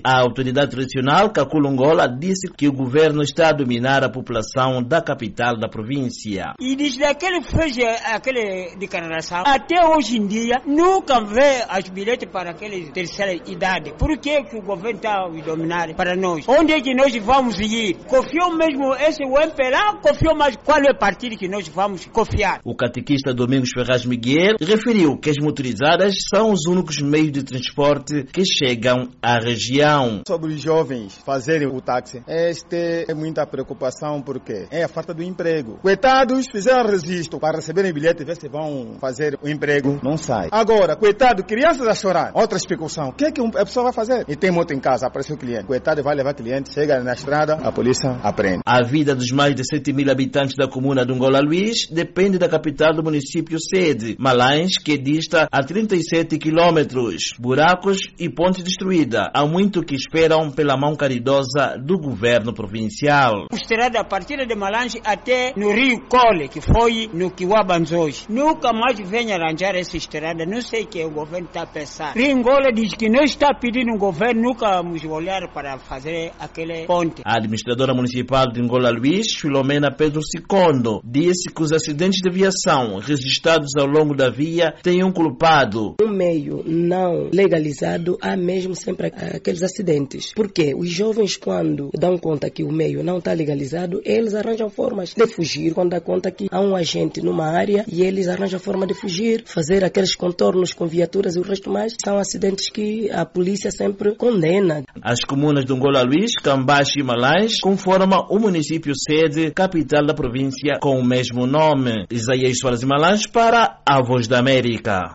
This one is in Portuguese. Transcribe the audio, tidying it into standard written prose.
A autoridade tradicional Kakulongola disse que o governo está a dominar a população da capital da província. E desde aquele fez aquele declaração, até hoje em dia, nunca vê as bilhetes para aquela terceira idade. Por que o governo está a dominar para nós? Onde é que nós vamos ir? Confiou mesmo esse MPLA? Confiou mais qual é o partido que nós vamos confiar? O catequista Domingos Ferraz Miguel referiu que as motorizadas são os únicos meios de transporte que chegam à região. Sobre os jovens fazerem o táxi, é muita preocupação porque é a falta do emprego. Coitados, fizeram registro para receberem bilhete, ver se vão fazer o emprego, não sai. Agora, coitado, crianças a chorar. Outra explicação. O que é que a pessoa vai fazer? E tem moto em casa, apareceu o cliente. Coitado, vai levar cliente, chega na estrada, a polícia aprende. A vida dos mais de 7.000 habitantes da comuna de Angola Luís depende da capital do município sede, Malães, que dista a 37 quilômetros. Buracos e pontes destruídas. Há muito que esperam pela mão caridosa do governo provincial. Estrada a partir de Malães até no Rio Cole, que foi no Kiwabanzos. Nunca mais vem arranjar essa estrada. Não sei o que o governo está a pensar. Ringola diz que não está pedindo o governo, nunca vamos olhar para fazer aquele ponte. A administradora municipal de Angola Luís, Filomena Pedro Sicondo, disse que os acidentes de viação registrados ao longo da via têm um culpado. No meio não legalizado, há mesmo sempre aqueles acidentes. Porque os jovens, quando dão conta que o meio não está legalizado, eles arranjam formas de fugir. Quando dá conta que há um agente numa área e eles arranjam forma de fugir, fazer aqueles contornos com viaturas e o resto mais, são acidentes que a polícia sempre condena. As comunas de Angola Luís, Cambaxe e Malães conformam o município sede, capital da província com o mesmo nome. Isaías Soares e Malães para a Voz da América.